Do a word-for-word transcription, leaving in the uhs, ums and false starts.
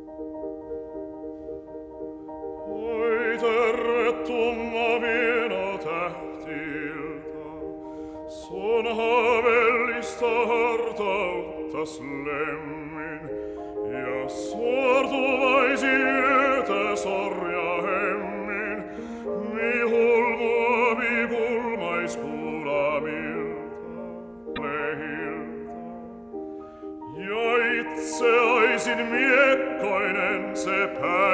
Oi tervetumma vieno tähtiltä, sun haavellista hartauttas lemmin, ja sortuvaisi yötä sorja hemmin, mi hulmua mi pulmais kuulamilta lehiltä. Ja itse aisin miekkoinen se pää.